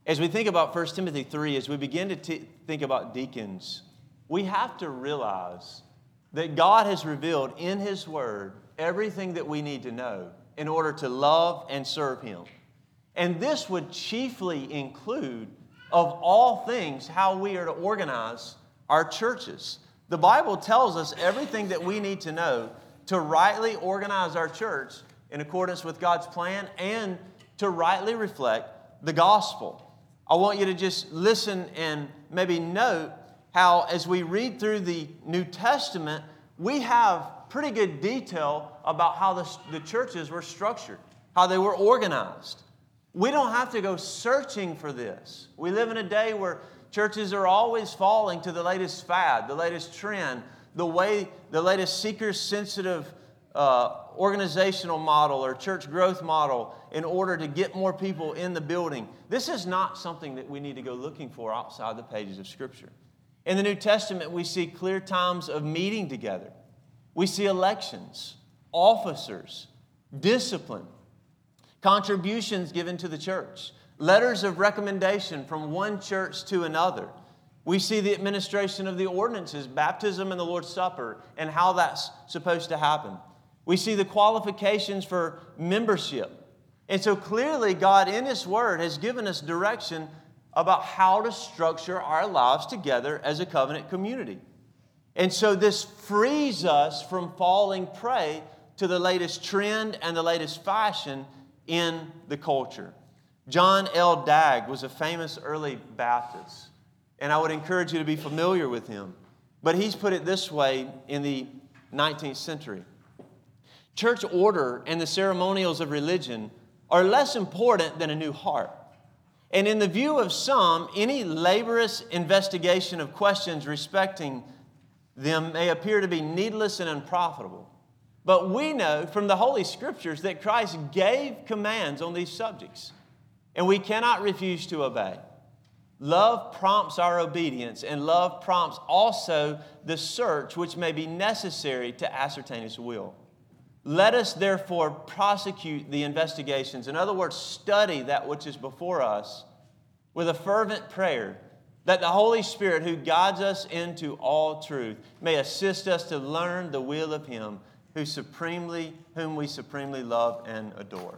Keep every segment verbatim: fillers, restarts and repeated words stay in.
As we think about First Timothy three, as we begin to t- think about deacons, we have to realize that God has revealed in His Word everything that we need to know in order to love and serve Him. And this would chiefly include, of all things, how we are to organize our churches. The Bible tells us everything that we need to know to rightly organize our church in accordance with God's plan and to rightly reflect the gospel. I want you to just listen and maybe note how, as we read through the New Testament, we have pretty good detail about how the, the churches were structured, how they were organized. We don't have to go searching for this. We live in a day where churches are always falling to the latest fad, the latest trend, the way, the latest seeker-sensitive uh, organizational model or church growth model in order to get more people in the building. This is not something that we need to go looking for outside the pages of Scripture. In the New Testament, we see clear times of meeting together. We see elections, officers, discipline, contributions given to the church, letters of recommendation from one church to another. We see the administration of the ordinances, baptism and the Lord's Supper, and how that's supposed to happen. We see the qualifications for membership. And so clearly, God in His Word has given us direction about how to structure our lives together as a covenant community. And so this frees us from falling prey to the latest trend and the latest fashion in the culture. John L. Dagg was a famous early Baptist, and I would encourage you to be familiar with him. But he's put it this way in the nineteenth century. Church order and the ceremonials of religion are less important than a new heart. And in the view of some, any laborious investigation of questions respecting them may appear to be needless and unprofitable. But we know from the Holy Scriptures that Christ gave commands on these subjects, and we cannot refuse to obey. Love prompts our obedience, and love prompts also the search which may be necessary to ascertain His will. Let us therefore prosecute the investigations. In other words, study that which is before us with a fervent prayer that the Holy Spirit, who guides us into all truth, may assist us to learn the will of Him who supremely, whom we supremely love and adore.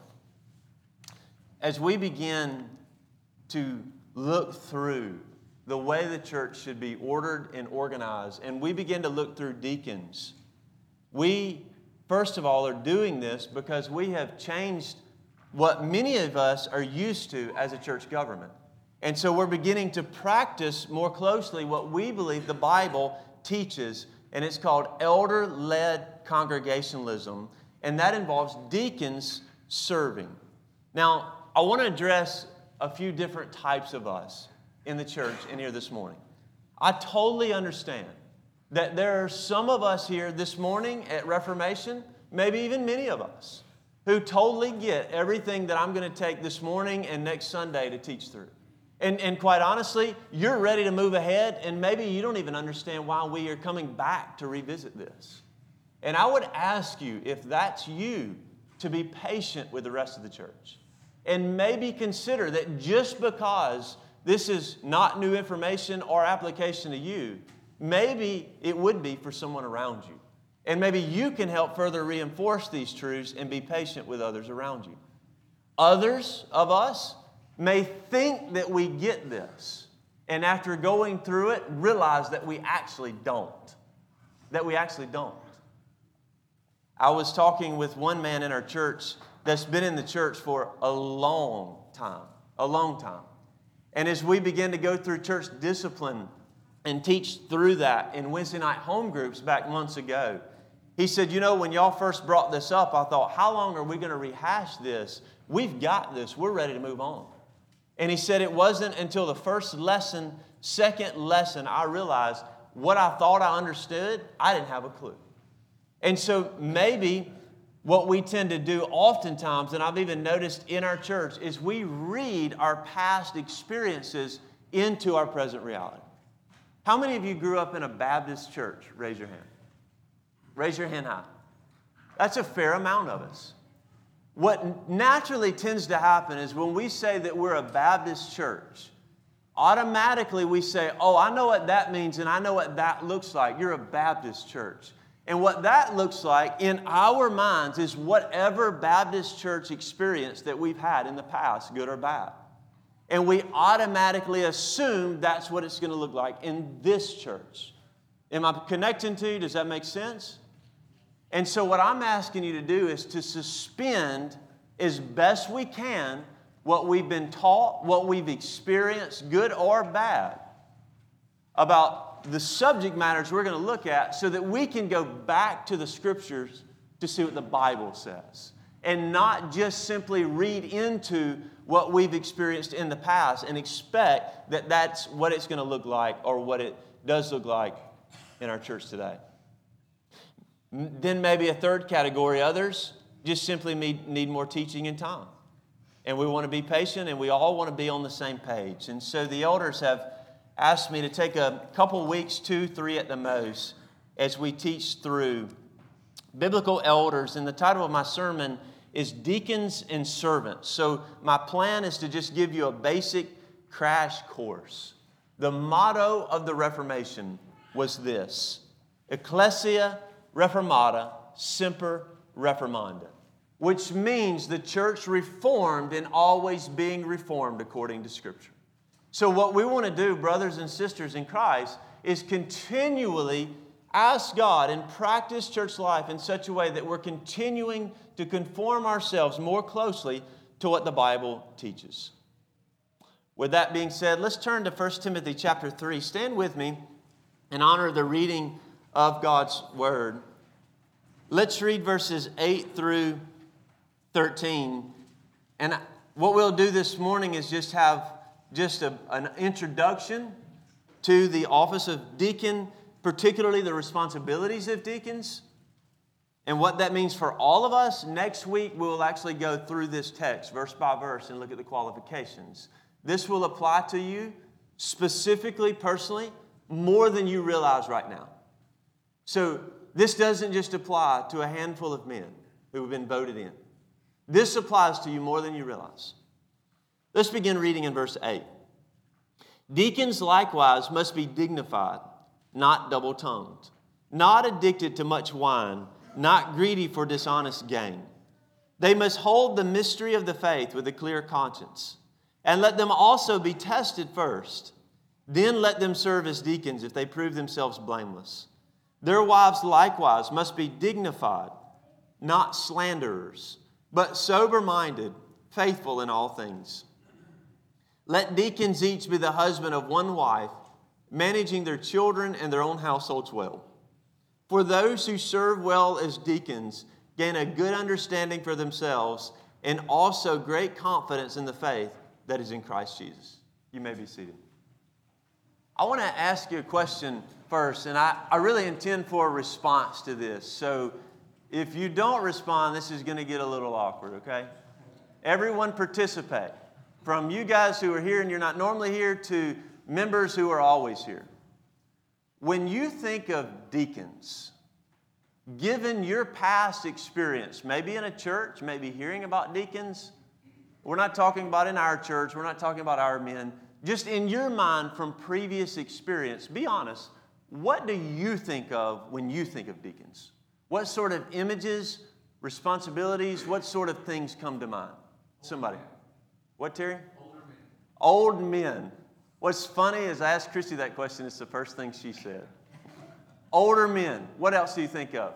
As we begin to look through the way the church should be ordered and organized, and we begin to look through deacons, we first of all, are doing this because we have changed what many of us are used to as a church government. And so we're beginning to practice more closely what we believe the Bible teaches, and it's called elder-led congregationalism, and that involves deacons serving. Now, I want to address a few different types of us in the church in here this morning. I totally understand that there are some of us here this morning at Reformation, maybe even many of us, who totally get everything that I'm going to take this morning and next Sunday to teach through. And, and quite honestly, you're ready to move ahead, and maybe you don't even understand why we are coming back to revisit this. And I would ask you, if that's you, to be patient with the rest of the church. And maybe consider that just because this is not new information or application to you, maybe it would be for someone around you. And maybe you can help further reinforce these truths and be patient with others around you. Others of us may think that we get this, and after going through it, realize that we actually don't. That we actually don't. I was talking with one man in our church that's been in the church for a long time. A long time. And as we begin to go through church discipline and teach through that in Wednesday night home groups back months ago, he said, you know, when y'all first brought this up, I thought, how long are we going to rehash this? We've got this. We're ready to move on. And he said it wasn't until the first lesson, second lesson, I realized what I thought I understood, I didn't have a clue. And so maybe what we tend to do oftentimes, and I've even noticed in our church, is we read our past experiences into our present reality. How many of you grew up in a Baptist church? Raise your hand. Raise your hand high. That's a fair amount of us. What naturally tends to happen is when we say that we're a Baptist church, automatically we say, oh, I know what that means and I know what that looks like. You're a Baptist church. And what that looks like in our minds is whatever Baptist church experience that we've had in the past, good or bad. And we automatically assume that's what it's going to look like in this church. Am I connecting to you? Does that make sense? And so what I'm asking you to do is to suspend as best we can what we've been taught, what we've experienced, good or bad, about the subject matters we're going to look at so that we can go back to the Scriptures to see what the Bible says and not just simply read into what we've experienced in the past and expect that that's what it's going to look like or what it does look like in our church today. Then maybe a third category, others just simply need more teaching and time. And we want to be patient and we all want to be on the same page. And so the elders have asked me to take a couple weeks, two, three at the most, as we teach through biblical elders. And the title of my sermon is Deacons and Servants. So my plan is to just give you a basic crash course. The motto of the Reformation was this: Ecclesia Reformata Semper Reformanda, which means the church reformed and always being reformed according to Scripture. So what we want to do, brothers and sisters in Christ, is continually ask God and practice church life in such a way that we're continuing to conform ourselves more closely to what the Bible teaches. With that being said, let's turn to First Timothy chapter three. Stand with me in honor of the reading of God's Word. Let's read verses eight through thirteen. And what we'll do this morning is just have just a, an introduction to the office of deacon, particularly the responsibilities of deacons, and what that means for all of us. Next week, we will actually go through this text verse by verse and look at the qualifications. This will apply to you specifically, personally, more than you realize right now. So this doesn't just apply to a handful of men who have been voted in. This applies to you more than you realize. Let's begin reading in verse eight. Deacons likewise must be dignified, not double-tongued, not addicted to much wine, not greedy for dishonest gain. They must hold the mystery of the faith with a clear conscience, and let them also be tested first. Then let them serve as deacons if they prove themselves blameless. Their wives likewise must be dignified, not slanderers, but sober-minded, faithful in all things. Let deacons each be the husband of one wife, managing their children and their own households well. For those who serve well as deacons gain a good understanding for themselves and also great confidence in the faith that is in Christ Jesus. You may be seated. I want to ask you a question first, and I, I really intend for a response to this. So if you don't respond, this is going to get a little awkward, okay? Everyone participate. From you guys who are here and you're not normally here to members who are always here. When you think of deacons, given your past experience, maybe in a church, maybe hearing about deacons, we're not talking about in our church, we're not talking about our men, just in your mind from previous experience, be honest, what do you think of when you think of deacons? What sort of images, responsibilities, what sort of things come to mind? Somebody. What, Terry? Older men. Old men. What's funny is I asked Christy that question. It's the first thing she said. Older men. What else do you think of?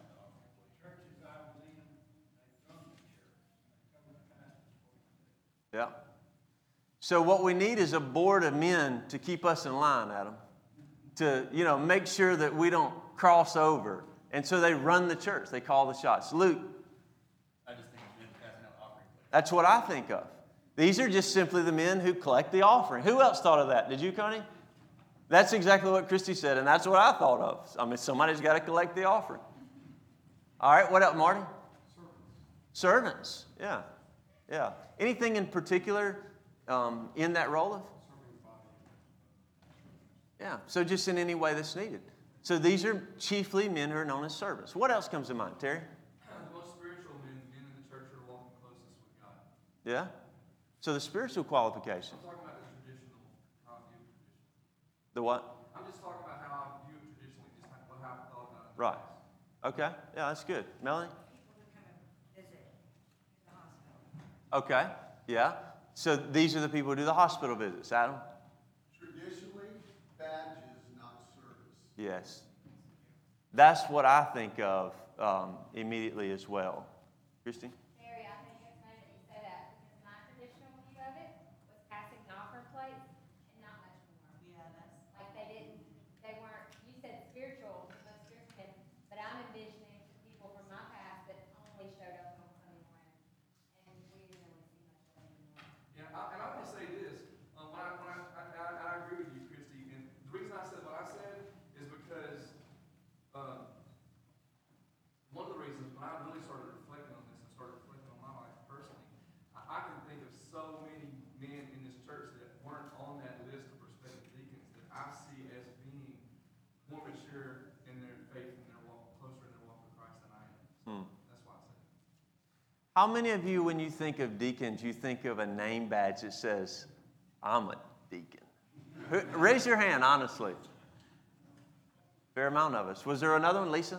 Yeah. So what we need is a board of men to keep us in line, Adam. To, you know, make sure that we don't cross over. And so they run the church. They call the shots. Luke. I just think of men passing out offering plates. That's what I think of. These are just simply the men who collect the offering. Who else thought of that? Did you, Connie? That's exactly what Christy said, and that's what I thought of. I mean, somebody's got to collect the offering. All right, what else, Marty? Servants. Servants, yeah. Yeah. Anything in particular um, in that role of? Yeah, so just in any way that's needed. So these are chiefly men who are known as servants. What else comes to mind, Terry? The most spiritual men, men in the church are walking Yeah? So the spiritual qualifications. I'm talking about the traditional, how I view it traditionally. The what? I'm just talking about how I view it traditionally, just how, what I've thought about it. in the Right. past. Okay. Yeah, that's good. Melanie? People who come and visit the hospital. Okay. Yeah. So these are the people who do the hospital visits. Adam? Traditionally, badges, not service. Yes. That's what I think of um, immediately as well. Christy? Mary, I think it's funny that you say that because my traditional view of it was passing an offering plate and not much more. Yeah, that's. Like they didn't, they weren't, you said spiritual, the most spiritual, but I'm envisioning some people from my past that only showed up on Sunday morning. And we didn't really see much of them anymore. Yeah, I, and I want to say this, um, when I, when I, I, I, I agree with you, Christy, and the reason I said what I said is because, um, one of the reasons when I really started reflecting on this and started reflecting on my life personally, I, I can think of so many men in this church that weren't on that list of prospective deacons that I see as being more mature in their faith and their walk, closer in their walk with Christ than I am. So Hmm. that's why I said it. How many of you, when you think of deacons, you think of a name badge that says, I'm a deacon? Who- Raise your hand, honestly. Fair amount of us. Was there another one, Lisa?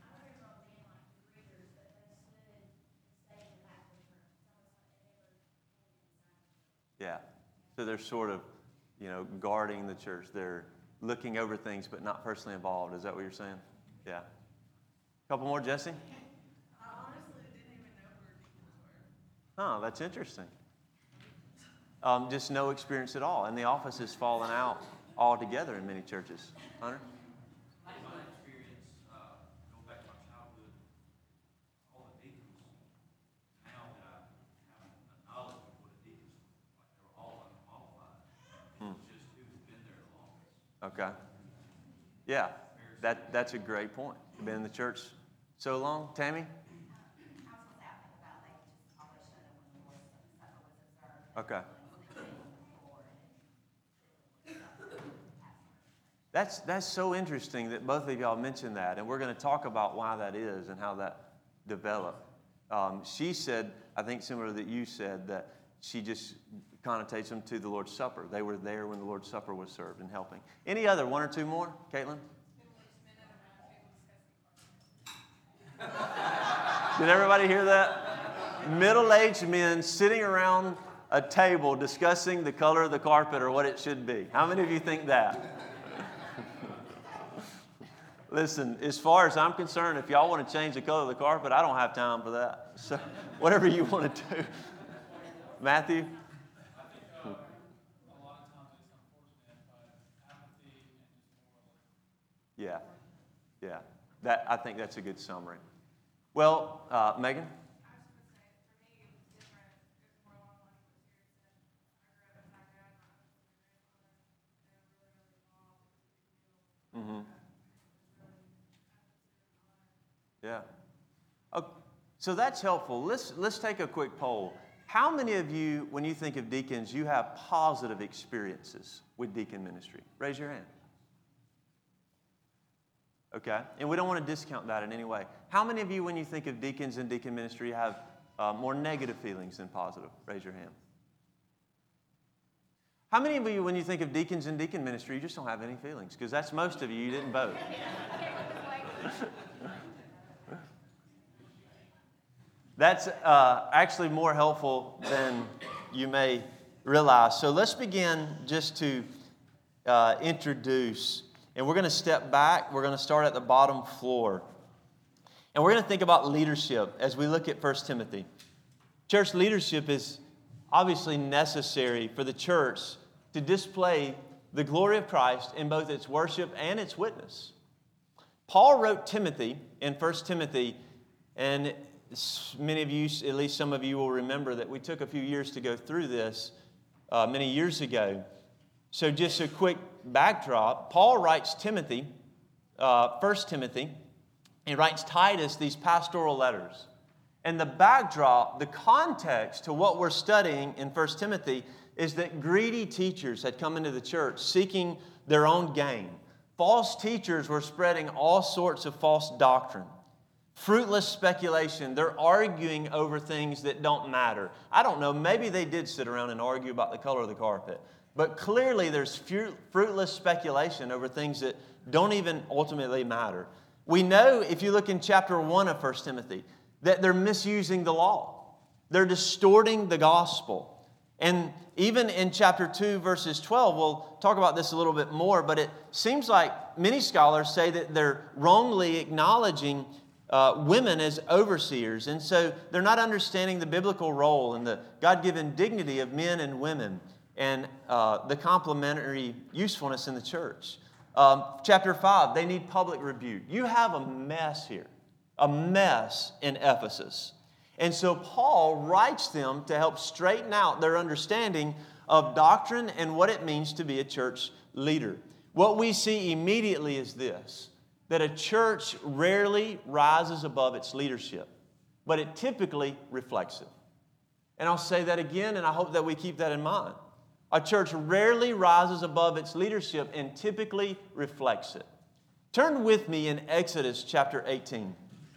Yeah. So they're sort of, you know, guarding the church. They're looking over things but not personally involved. Is that what you're saying? Yeah. Couple more, Jesse? I honestly didn't even know where deacons were. Oh, that's interesting. Um, just no experience at all. And the office has fallen out altogether in many churches. Hunter? My experience, uh, going back to my childhood, all the deacons, now that I have a knowledge of what a deacon is, like they were all unqualified. Hmm. It's just who's been there the longest. Okay. Yeah, that, that's a great point. You've been in the church so long. Tammy? I was gonna say, I think about like just probably should have when the Lord's Supper was observed. Okay. Before That's, that's so interesting that both of y'all mentioned that, and we're going to talk about why that is and how that developed. Um, she said, I think similar that you said, that she just connotates them to the Lord's Supper. They were there when the Lord's Supper was served and helping. Any other, one or two more? Caitlin? Did everybody hear that? Middle-aged men sitting around a table discussing the color of the carpet or what it should be. How many of you think that? Listen, as far as I'm concerned, if y'all want to change the color of the carpet, I don't have time for that. So whatever you want to do. Matthew? Yeah, yeah. That, I think that's a good summary. Well, uh, Megan? Mm-hmm. Yeah. Oh, so that's helpful. Let's, let's take a quick poll. How many of you, when you think of deacons, you have positive experiences with deacon ministry? Raise your hand. Okay? And we don't want to discount that in any way. How many of you, when you think of deacons and deacon ministry, have uh, more negative feelings than positive? Raise your hand. How many of you, when you think of deacons and deacon ministry, you just don't have any feelings? Because that's most of you. You didn't vote. That's uh, actually more helpful than you may realize. So let's begin just to uh, introduce. And we're going to step back. We're going to start at the bottom floor. And we're going to think about leadership as we look at First Timothy. Church leadership is obviously necessary for the church to display the glory of Christ in both its worship and its witness. Paul wrote Timothy in First Timothy, and many of you, at least some of you will remember that we took a few years to go through this uh, many years ago. So just a quick backdrop, Paul writes Timothy, uh, First Timothy, he writes Titus these pastoral letters. And the backdrop, the context to what we're studying in First Timothy is that greedy teachers had come into the church seeking their own gain. False teachers were spreading all sorts of false doctrine. fruitless speculation. They're arguing over things that don't matter. I don't know, maybe they did sit around and argue about the color of the carpet. But clearly there's fruitless speculation over things that don't even ultimately matter. We know, if you look in chapter one of First Timothy, that they're misusing the law. They're distorting the gospel. And even in chapter two, verses twelve, we'll talk about this a little bit more, but it seems like many scholars say that they're wrongly acknowledging uh, women as overseers. And so they're not understanding the biblical role and the God-given dignity of men and women and uh, the complementary usefulness in the church. Um, chapter five, they need public rebuke. You have a mess here, a mess in Ephesus. And so Paul writes them to help straighten out their understanding of doctrine and what it means to be a church leader. What we see immediately is this, that a church rarely rises above its leadership, but it typically reflects it. And I'll say that again, and I hope that we keep that in mind. A church rarely rises above its leadership and typically reflects it. Turn with me in Exodus chapter eighteen.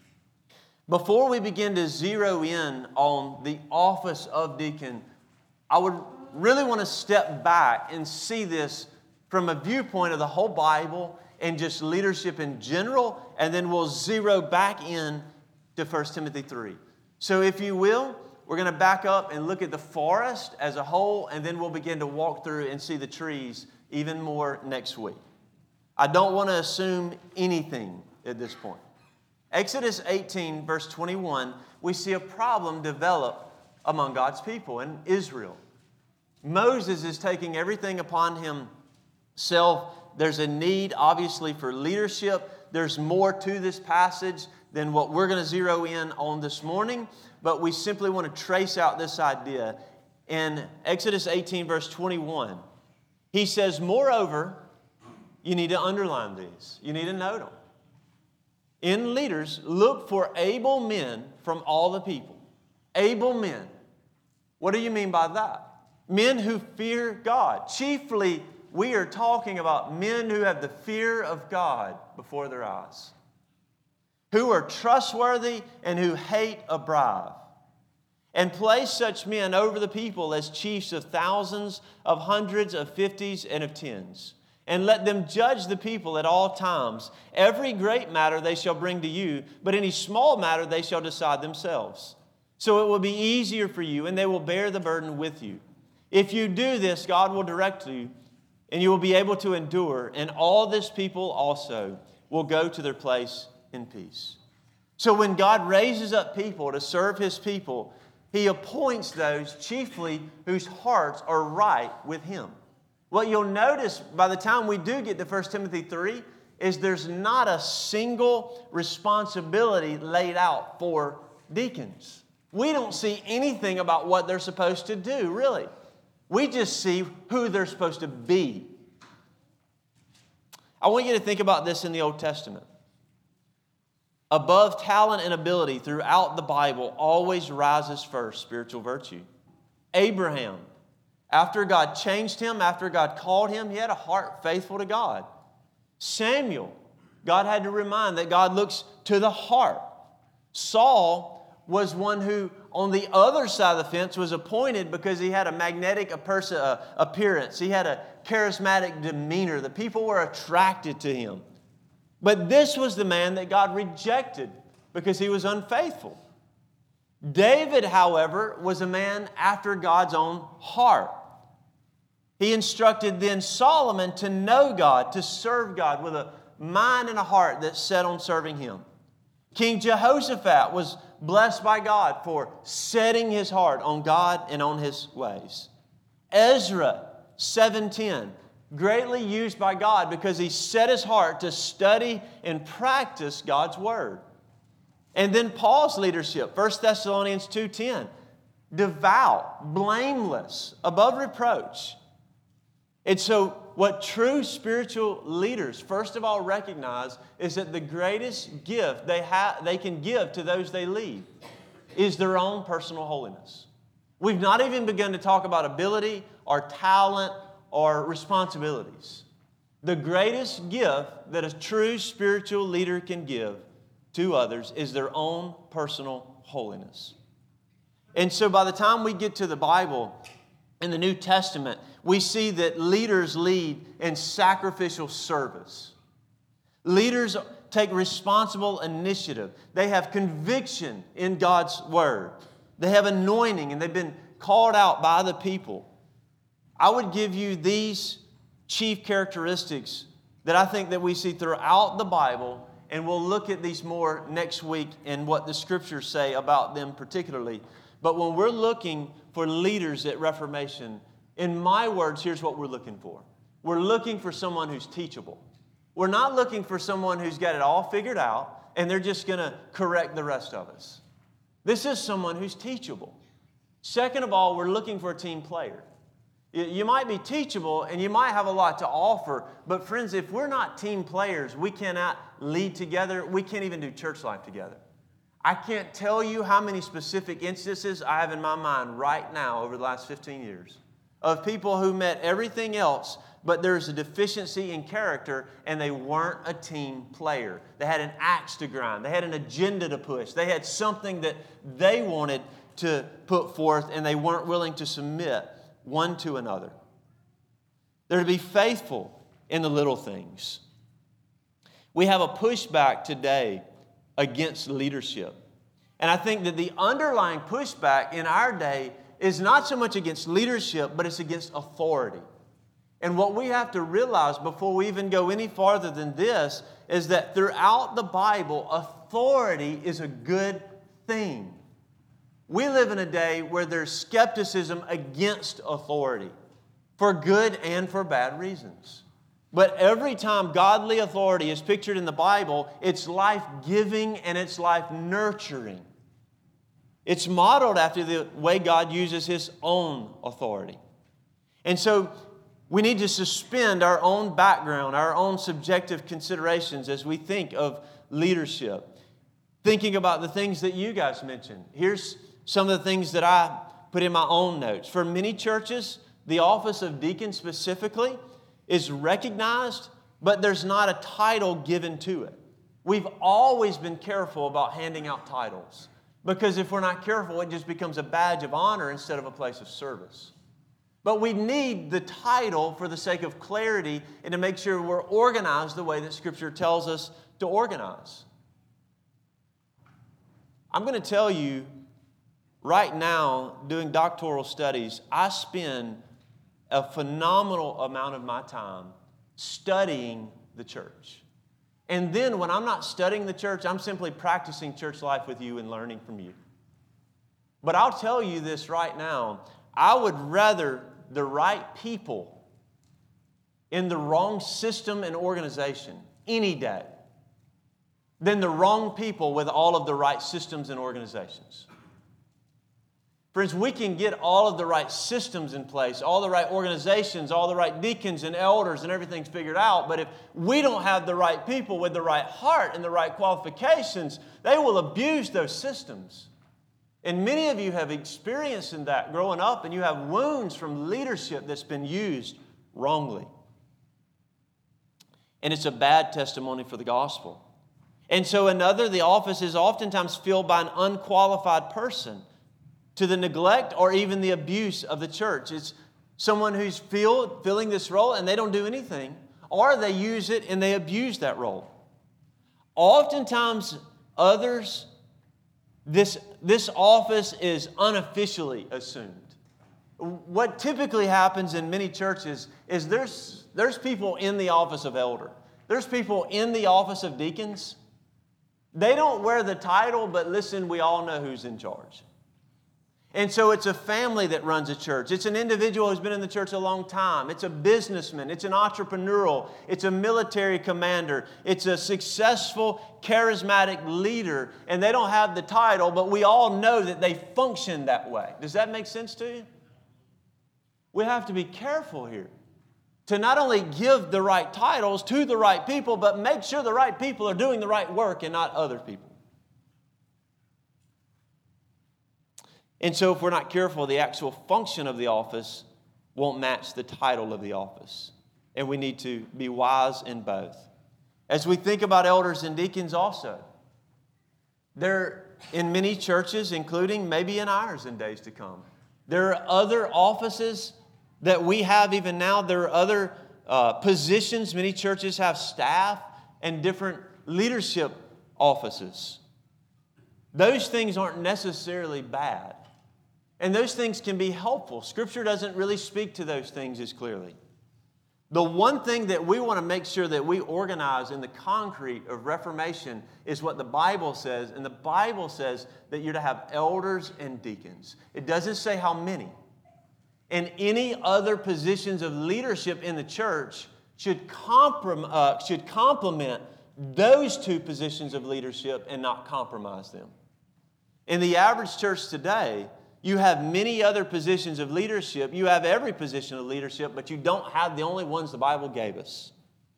Before we begin to zero in on the office of deacon, I would really want to step back and see this from a viewpoint of the whole Bible and just leadership in general, and then we'll zero back in to First Timothy three. So if you will, we're going to back up and look at the forest as a whole, and then we'll begin to walk through and see the trees even more next week. I don't want to assume anything at this point. Exodus eighteen, verse twenty-one, we see a problem develop among God's people in Israel. Moses is taking everything upon himself. There's a need, obviously, for leadership. There's more to this passage than what we're going to zero in on this morning, but we simply want to trace out this idea. In Exodus eighteen, verse twenty-one, he says, moreover, you need to underline these. You need to note them. In leaders, look for able men from all the people. Able men. What do you mean by that? Men who fear God. Chiefly, we are talking about men who have the fear of God before their eyes, who are trustworthy and who hate a bribe. And place such men over the people as chiefs of thousands, of hundreds, of fifties, and of tens. And let them judge the people at all times. Every great matter they shall bring to you, but any small matter they shall decide themselves. So it will be easier for you, and they will bear the burden with you. If you do this, God will direct you, and you will be able to endure, and all this people also will go to their place in peace. So when God raises up people to serve His people, He appoints those chiefly whose hearts are right with Him. What you'll notice by the time we do get to First Timothy three is there's not a single responsibility laid out for deacons. We don't see anything about what they're supposed to do, really. We just see who they're supposed to be. I want you to think about this in the Old Testament. Above talent and ability throughout the Bible always rises first spiritual virtue. Abraham, after God changed him, after God called him, he had a heart faithful to God. Samuel, God had to remind that God looks to the heart. Saul was one who, on the other side of the fence, was appointed because he had a magnetic appearance. He had a charismatic demeanor. The people were attracted to him. But this was the man that God rejected because he was unfaithful. David, however, was a man after God's own heart. He instructed then Solomon to know God, to serve God with a mind and a heart that's set on serving Him. King Jehoshaphat was blessed by God for setting his heart on God and on His ways. Ezra, seven ten, greatly used by God because he set his heart to study and practice God's Word. And then Paul's leadership, First Thessalonians two ten, devout, blameless, above reproach. And so what true spiritual leaders, first of all, recognize is that the greatest gift they, have, they can give to those they lead is their own personal holiness. We've not even begun to talk about ability or talent or responsibilities. The greatest gift that a true spiritual leader can give to others is their own personal holiness. And so by the time we get to the Bible, in the New Testament, we see that leaders lead in sacrificial service. Leaders take responsible initiative. They have conviction in God's word. They have anointing, and they've been called out by the people. I would give you these chief characteristics that I think that we see throughout the Bible, and we'll look at these more next week and what the scriptures say about them particularly. But when we're looking for leaders at Reformation, in my words, here's what we're looking for. We're looking for someone who's teachable. We're not looking for someone who's got it all figured out and they're just going to correct the rest of us. This is someone who's teachable. Second of all, we're looking for a team player. You might be teachable and you might have a lot to offer, but friends, if we're not team players, we cannot lead together. We can't even do church life together. I can't tell you how many specific instances I have in my mind right now over the last fifteen years of people who met everything else, but there's a deficiency in character and they weren't a team player. They had an axe to grind. They had an agenda to push. They had something that they wanted to put forth and they weren't willing to submit one to another. They're to be faithful in the little things. We have a pushback today against leadership. And I think that the underlying pushback in our day is not so much against leadership, but it's against authority. And what we have to realize before we even go any farther than this is that throughout the Bible, authority is a good thing. We live in a day where there's skepticism against authority for good and for bad reasons. But every time godly authority is pictured in the Bible, it's life-giving and it's life-nurturing. It's modeled after the way God uses His own authority. And so we need to suspend our own background, our own subjective considerations as we think of leadership. Thinking about the things that you guys mentioned. Here's some of the things that I put in my own notes. For many churches, the office of deacon specifically is recognized, but there's not a title given to it. We've always been careful about handing out titles because if we're not careful, it just becomes a badge of honor instead of a place of service. But we need the title for the sake of clarity and to make sure we're organized the way that Scripture tells us to organize. I'm going to tell you, right now, doing doctoral studies, I spend a phenomenal amount of my time studying the church. And then when I'm not studying the church, I'm simply practicing church life with you and learning from you. But I'll tell you this right now, I would rather the right people in the wrong system and organization any day than the wrong people with all of the right systems and organizations. Friends, we can get all of the right systems in place, all the right organizations, all the right deacons and elders and everything's figured out. But if we don't have the right people with the right heart and the right qualifications, they will abuse those systems. And many of you have experienced in that growing up, and you have wounds from leadership that's been used wrongly. And it's a bad testimony for the gospel. And so another, the office is oftentimes filled by an unqualified person to the neglect or even the abuse of the church. It's someone who's filled, filling this role and they don't do anything, or they use it and they abuse that role. Oftentimes, others, this, this office is unofficially assumed. What typically happens in many churches is there's, there's people in the office of elder. There's people in the office of deacons. They don't wear the title, but listen, we all know who's in charge. And so it's a family that runs a church. It's an individual who's been in the church a long time. It's a businessman. It's an entrepreneurial. It's a military commander. It's a successful, charismatic leader. And they don't have the title, but we all know that they function that way. Does that make sense to you? We have to be careful here to not only give the right titles to the right people, but make sure the right people are doing the right work and not other people. And so if we're not careful, the actual function of the office won't match the title of the office. And we need to be wise in both. As we think about elders and deacons also, There, in many churches, including maybe in ours in days to come, there are other offices that we have even now. There are other uh, positions. Many churches have staff and different leadership offices. Those things aren't necessarily bad. And those things can be helpful. Scripture doesn't really speak to those things as clearly. The one thing that we want to make sure that we organize in the concrete of Reformation is what the Bible says. And the Bible says that you're to have elders and deacons. It doesn't say how many. And any other positions of leadership in the church should, comprom- uh, should complement those two positions of leadership and not compromise them. In the average church today, you have many other positions of leadership. You have every position of leadership, but you don't have the only ones the Bible gave us.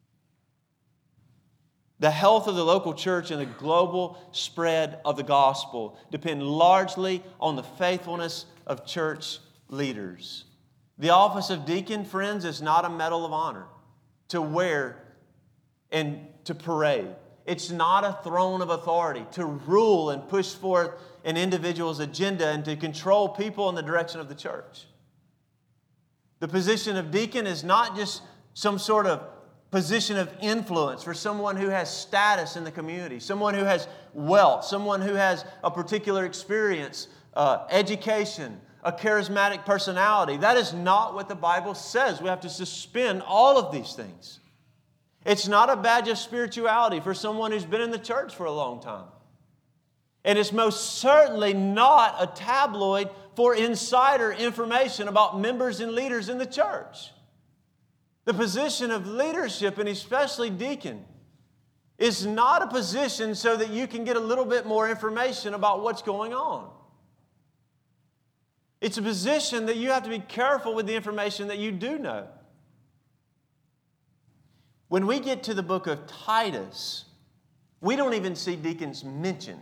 The health of the local church and the global spread of the gospel depend largely on the faithfulness of church leaders. The office of deacon, friends, is not a medal of honor to wear and to parade. It's not a throne of authority to rule and push forth an individual's agenda and to control people in the direction of the church. The position of deacon is not just some sort of position of influence for someone who has status in the community, someone who has wealth, someone who has a particular experience, uh, education, a charismatic personality. That is not what the Bible says. We have to suspend all of these things. It's not a badge of spirituality for someone who's been in the church for a long time. And it's most certainly not a tabloid for insider information about members and leaders in the church. The position of leadership, and especially deacon, is not a position so that you can get a little bit more information about what's going on. It's a position that you have to be careful with the information that you do know. When we get to the book of Titus, we don't even see deacons mentioned.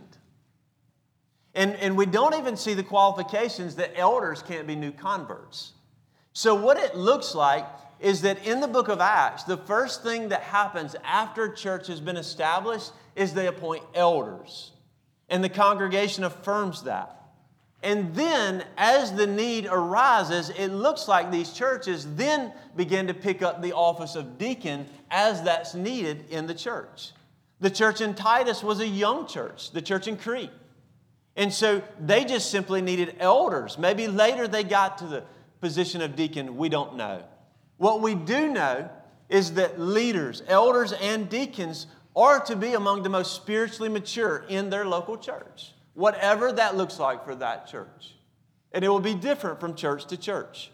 And, and we don't even see the qualifications that elders can't be new converts. So what it looks like is that in the book of Acts, the first thing that happens after church has been established is they appoint elders. And the congregation affirms that. And then, as the need arises, it looks like these churches then begin to pick up the office of deacon as that's needed in the church. The church in Titus was a young church, the church in Crete. And so they just simply needed elders. Maybe later they got to the position of deacon. We don't know. What we do know is that leaders, elders and deacons are to be among the most spiritually mature in their local church, whatever that looks like for that church. And it will be different from church to church.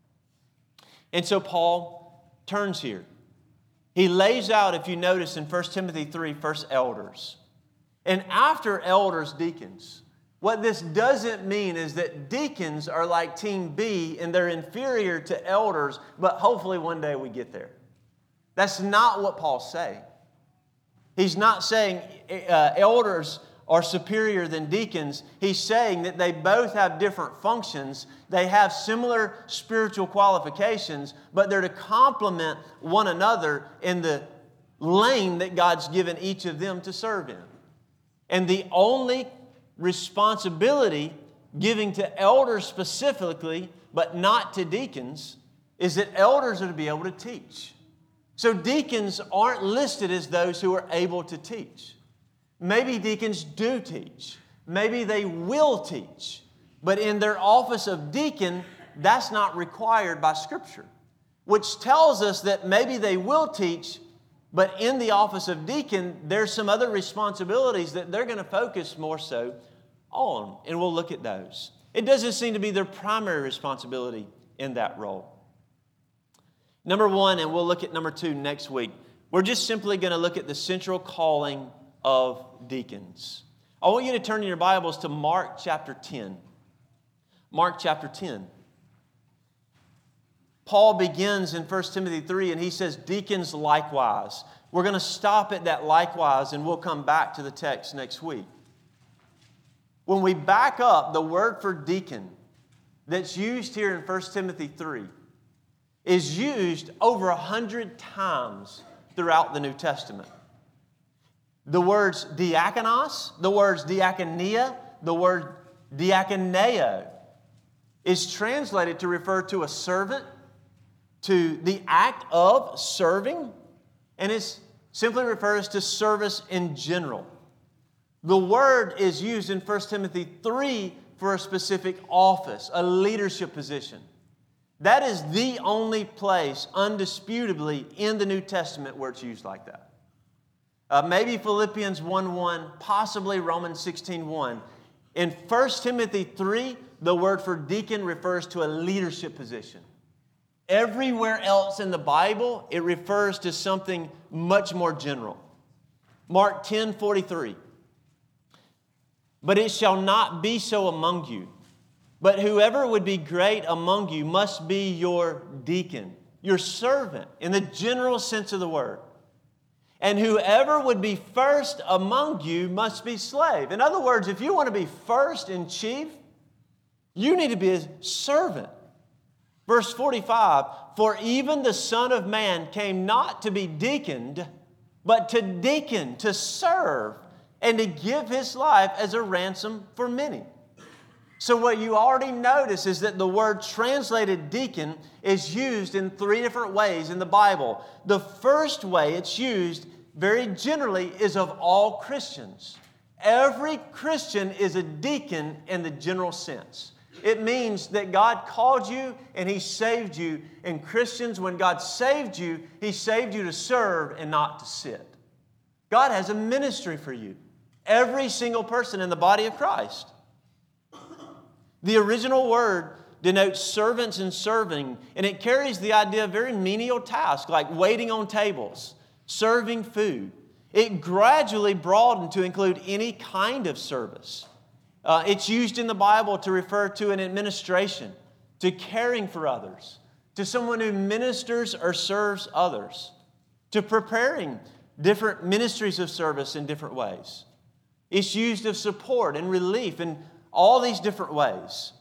And so Paul turns here. He lays out, if you notice in First Timothy three, first elders. And after elders, deacons. What this doesn't mean is that deacons are like Team B and they're inferior to elders, but hopefully one day we get there. That's not what Paul's saying. He's not saying uh, elders are superior than deacons. He's saying that they both have different functions. They have similar spiritual qualifications, but they're to complement one another in the lane that God's given each of them to serve in. And the only responsibility giving to elders specifically, but not to deacons, is that elders are to be able to teach. So deacons aren't listed as those who are able to teach. Maybe deacons do teach. Maybe they will teach. But in their office of deacon, that's not required by Scripture, which tells us that maybe they will teach, but in the office of deacon, there's some other responsibilities that they're going to focus more so on, and we'll look at those. It doesn't seem to be their primary responsibility in that role. Number one, and we'll look at number two next week, we're just simply going to look at the central calling of deacons. I want you to turn in your Bibles to Mark chapter ten. Mark chapter ten. Paul begins in First Timothy three, and he says, deacons likewise. We're going to stop at that likewise, and we'll come back to the text next week. When we back up, the word for deacon that's used here in First Timothy three is used over a hundred times throughout the New Testament. the words diakonos, the words diakonia, the word diakoneo is translated to refer to a servant, to the act of serving, and it simply refers to service in general. The word is used in First Timothy three for a specific office, a leadership position. That is the only place, undisputably, in the New Testament where it's used like that. Uh, maybe Philippians one one, possibly Romans sixteen one. In First Timothy three, the word for deacon refers to a leadership position. Everywhere else in the Bible, it refers to something much more general. Mark ten forty-three. But it shall not be so among you. But whoever would be great among you must be your deacon, your servant, in the general sense of the word. And whoever would be first among you must be slave. In other words, if you want to be first and chief, you need to be a servant. Verse forty-five, for even the Son of Man came not to be deaconed, but to deacon, to serve, and to give his life as a ransom for many. So what you already notice is that the word translated deacon is used in three different ways in the Bible. The first way it's used very generally is of all Christians. Every Christian is a deacon in the general sense. It means that God called you and He saved you. And Christians, when God saved you, He saved you to serve and not to sit. God has a ministry for you. Every single person in the body of Christ. The original word denotes servants and serving, and it carries the idea of very menial tasks like waiting on tables, serving food. It gradually broadened to include any kind of service. Uh, it's used in the Bible to refer to an administration, to caring for others, to someone who ministers or serves others, to preparing different ministries of service in different ways. It's used of support and relief in all these different ways.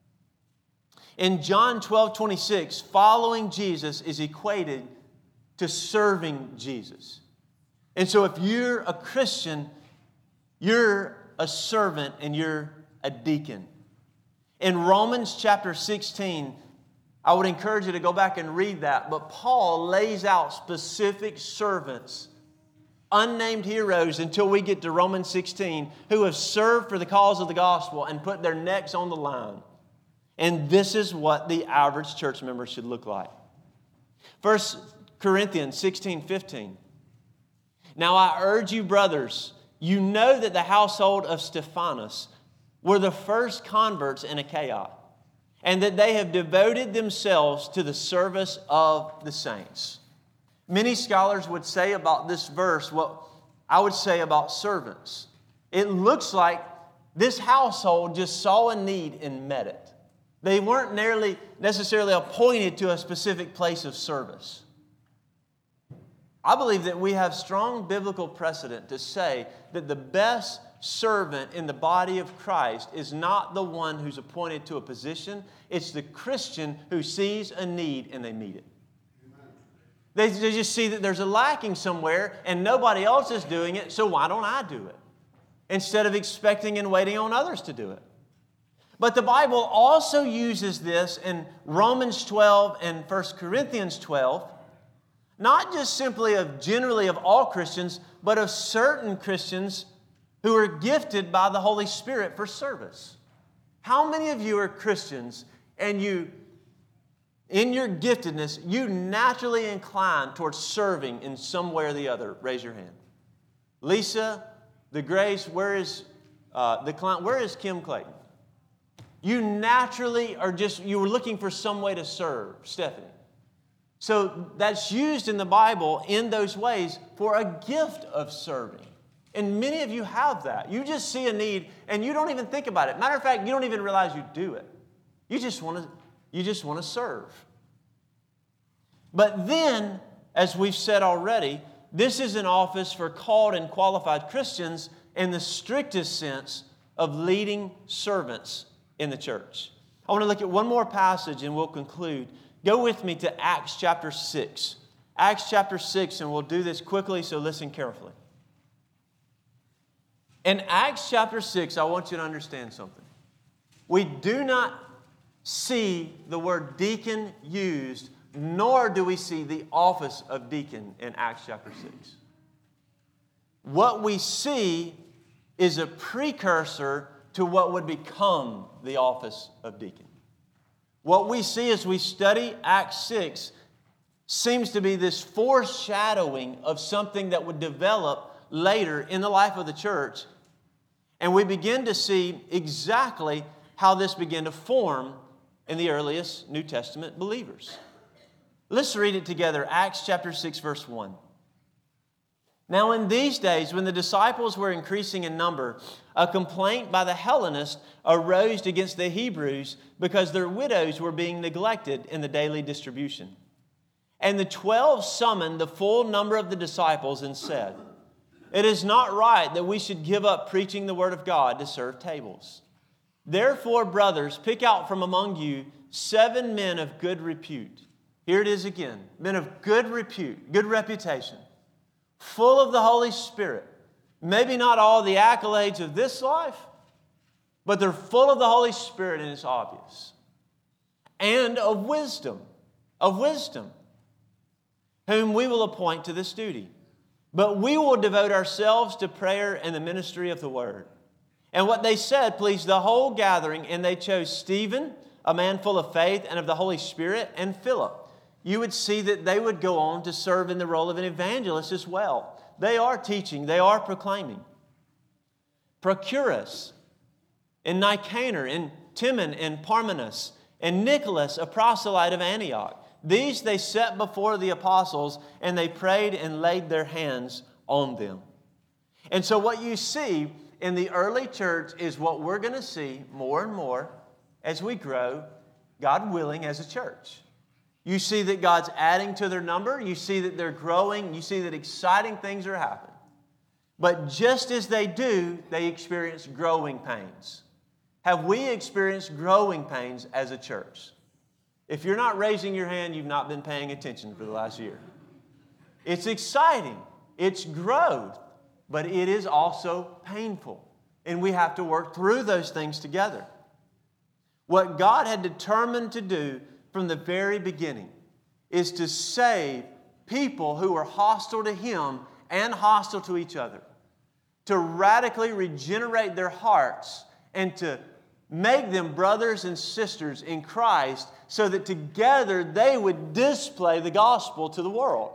In John twelve twenty-six, following Jesus is equated to serving Jesus. And so if you're a Christian, you're a servant and you're a deacon. In Romans chapter sixteen, I would encourage you to go back and read that, but Paul lays out specific servants, unnamed heroes until we get to Romans sixteen, who have served for the cause of the gospel and put their necks on the line. And this is what the average church member should look like. First Corinthians sixteen fifteen. Now I urge you, brothers, you know that the household of Stephanas were the first converts in Achaia, and that they have devoted themselves to the service of the saints. Many scholars would say about this verse what I would say about servants. It looks like this household just saw a need and met it. They weren't nearly necessarily appointed to a specific place of service. I believe that we have strong biblical precedent to say that the best servant in the body of Christ is not the one who's appointed to a position. It's the Christian who sees a need and they meet it. They, they just see that there's a lacking somewhere and nobody else is doing it, so why don't I do it? Instead of expecting and waiting on others to do it. But the Bible also uses this in Romans twelve and First Corinthians twelve, not just simply of generally of all Christians, but of certain Christians who are gifted by the Holy Spirit for service. How many of you are Christians and you, in your giftedness, you naturally incline towards serving in some way or the other? Raise your hand. Lisa, the Grace, where is uh, the client? Where is Kim Clayton? You naturally are just, you were looking for some way to serve. Stephanie. So that's used in the Bible in those ways for a gift of serving. And many of you have that. You just see a need and you don't even think about it. Matter of fact, you don't even realize you do it. You just want to, you just want to serve. But then, as we've said already, this is an office for called and qualified Christians in the strictest sense of leading servants in the church. I want to look at one more passage and we'll conclude. Go with me to Acts chapter six. Acts chapter six, and we'll do this quickly, so listen carefully. In Acts chapter six, I want you to understand something. We do not see the word deacon used, nor do we see the office of deacon in Acts chapter six. What we see is a precursor to what would become the office of deacon. What we see as we study Acts six seems to be this foreshadowing of something that would develop later in the life of the church. And we begin to see exactly how this began to form in the earliest New Testament believers. Let's read it together. Acts chapter six, verse one. Now in these days, when the disciples were increasing in number, a complaint by the Hellenists arose against the Hebrews because their widows were being neglected in the daily distribution. And the twelve summoned the full number of the disciples and said, "It is not right that we should give up preaching the word of God to serve tables. Therefore, brothers, pick out from among you seven men of good repute." Here it is again. Men of good repute, good reputation, full of the Holy Spirit. Maybe not all the accolades of this life, but they're full of the Holy Spirit, and it's obvious. And of wisdom, of wisdom, whom we will appoint to this duty. But we will devote ourselves to prayer and the ministry of the word. And what they said pleased the whole gathering, and they chose Stephen, a man full of faith and of the Holy Spirit, and Philip. You would see that they would go on to serve in the role of an evangelist as well. They are teaching, they are proclaiming. Procurus, and Nicanor, and Timon, and Parmenas, and Nicholas, a proselyte of Antioch. These they set before the apostles, and they prayed and laid their hands on them. And so what you see in the early church is what we're going to see more and more as we grow, God willing, as a church. You see that God's adding to their number. You see that they're growing. You see that exciting things are happening. But just as they do, they experience growing pains. Have we experienced growing pains as a church? If you're not raising your hand, you've not been paying attention for the last year. It's exciting. It's growth. But it is also painful. And we have to work through those things together. What God had determined to do from the very beginning is to save people who are hostile to Him and hostile to each other. To radically regenerate their hearts and to make them brothers and sisters in Christ so that together they would display the gospel to the world.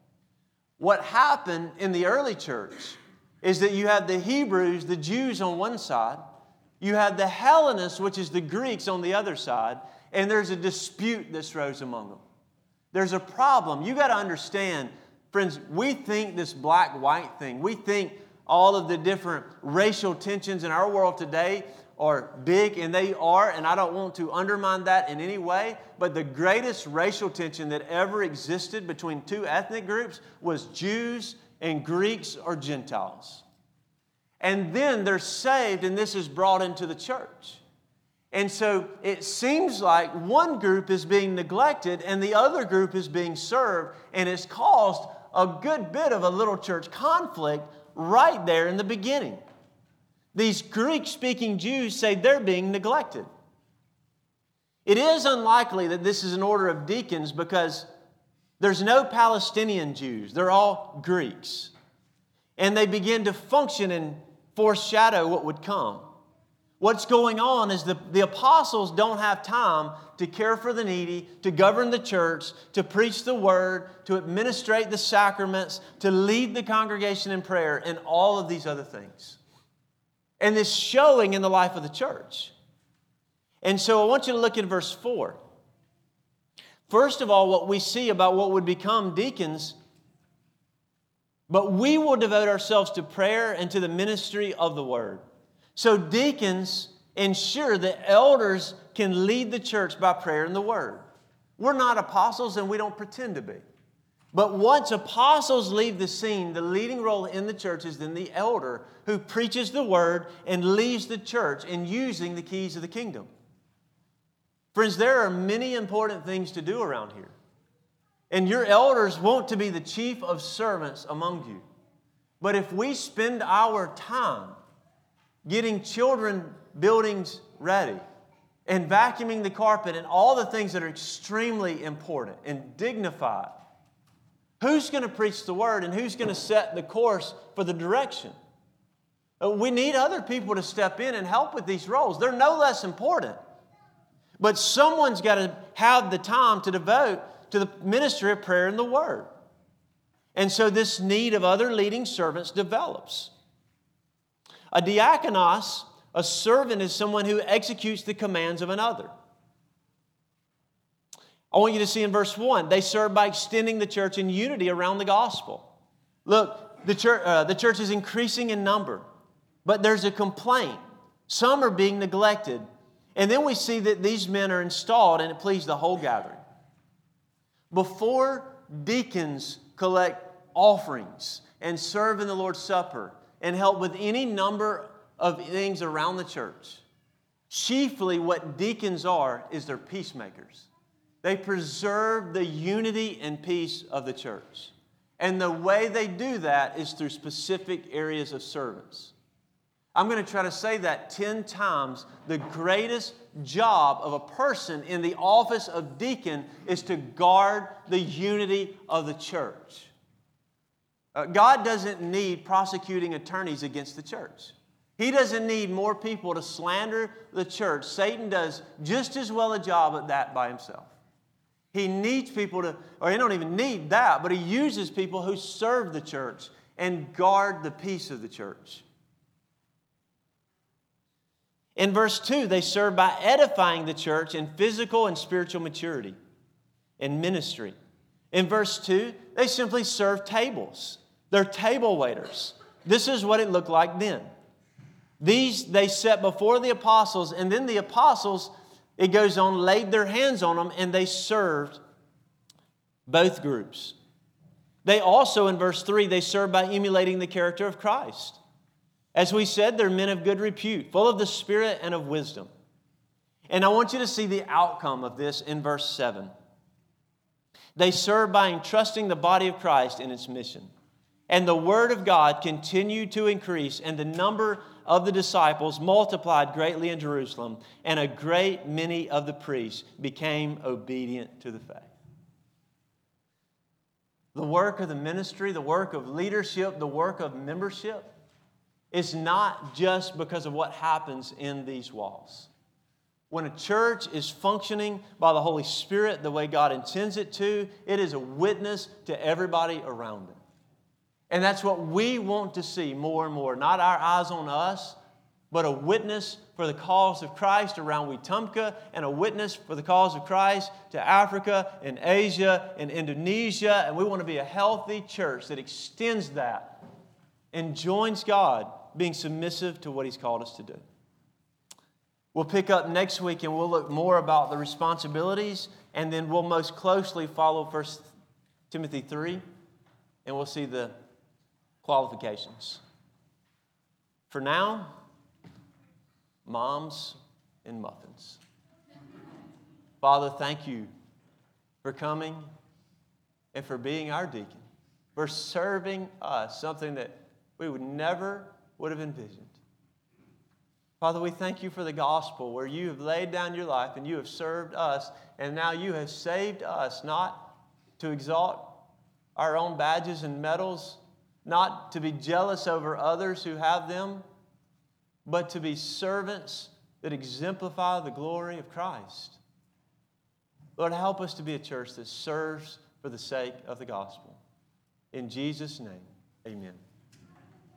What happened in the early church is that you had the Hebrews, the Jews on one side, you had the Hellenists, which is the Greeks, on the other side, and there's a dispute that rose among them. There's a problem. You got to understand, friends, we think this black-white thing, we think all of the different racial tensions in our world today are big, and they are, and I don't want to undermine that in any way, but the greatest racial tension that ever existed between two ethnic groups was Jews and Greeks or Gentiles. And then they're saved, and this is brought into the church. And so it seems like one group is being neglected and the other group is being served, and it's caused a good bit of a little church conflict right there in the beginning. These Greek-speaking Jews say they're being neglected. It is unlikely that this is an order of deacons because there's no Palestinian Jews. They're all Greeks. And they begin to function and foreshadow what would come. What's going on is the, the apostles don't have time to care for the needy, to govern the church, to preach the word, to administrate the sacraments, to lead the congregation in prayer, and all of these other things. And this showing in the life of the church. And so I want you to look at verse four. First of all, what we see about what would become deacons, but we will devote ourselves to prayer and to the ministry of the word. So deacons ensure that elders can lead the church by prayer and the word. We're not apostles and we don't pretend to be. But once apostles leave the scene, the leading role in the church is then the elder who preaches the word and leads the church in using the keys of the kingdom. Friends, there are many important things to do around here. And your elders want to be the chief of servants among you. But if we spend our time getting children buildings ready, and vacuuming the carpet, and all the things that are extremely important and dignified. Who's going to preach the word, and who's going to set the course for the direction? We need other people to step in and help with these roles. They're no less important. But someone's got to have the time to devote to the ministry of prayer and the word. And so this need of other leading servants develops. A diakonos, a servant, is someone who executes the commands of another. I want you to see in verse one, they serve by extending the church in unity around the gospel. Look, the church, uh, the church is increasing in number, but there's a complaint. Some are being neglected. And then we see that these men are installed, and it pleased the whole gathering. Before deacons collect offerings and serve in the Lord's Supper and help with any number of things around the church, chiefly what deacons are is they're peacemakers. They preserve the unity and peace of the church. And the way they do that is through specific areas of service. I'm going to try to say that ten times. The greatest job of a person in the office of deacon is to guard the unity of the church. Uh, God doesn't need prosecuting attorneys against the church. He doesn't need more people to slander the church. Satan does just as well a job at that by himself. He needs people to, or he don't even need that, but he uses people who serve the church and guard the peace of the church. In verse two, they serve by edifying the church in physical and spiritual maturity and ministry. In verse two, they simply serve tables. They're table waiters. This is what it looked like then. These they set before the apostles, and then the apostles, it goes on, laid their hands on them, and they served both groups. They also, in verse three, they served by emulating the character of Christ. As we said, they're men of good repute, full of the Spirit and of wisdom. And I want you to see the outcome of this in verse seven. They serve by entrusting the body of Christ in its mission. And the word of God continued to increase, and the number of the disciples multiplied greatly in Jerusalem, and a great many of the priests became obedient to the faith. The work of the ministry, the work of leadership, the work of membership is not just because of what happens in these walls. When a church is functioning by the Holy Spirit the way God intends it to, it is a witness to everybody around it. And that's what we want to see more and more. Not our eyes on us, but a witness for the cause of Christ around Wetumpka, and a witness for the cause of Christ to Africa and Asia and Indonesia. And we want to be a healthy church that extends that and joins God, being submissive to what He's called us to do. We'll pick up next week and we'll look more about the responsibilities, and then we'll most closely follow First Timothy three, and we'll see the qualifications. For now, moms and muffins. Father, thank you for coming and for being our deacon, for serving us, something that we would never would have envisioned. Father, we thank you for the gospel where you have laid down your life and you have served us, and now you have saved us, not to exalt our own badges and medals, not to be jealous over others who have them, but to be servants that exemplify the glory of Christ. Lord, help us to be a church that serves for the sake of the gospel. In Jesus' name, amen.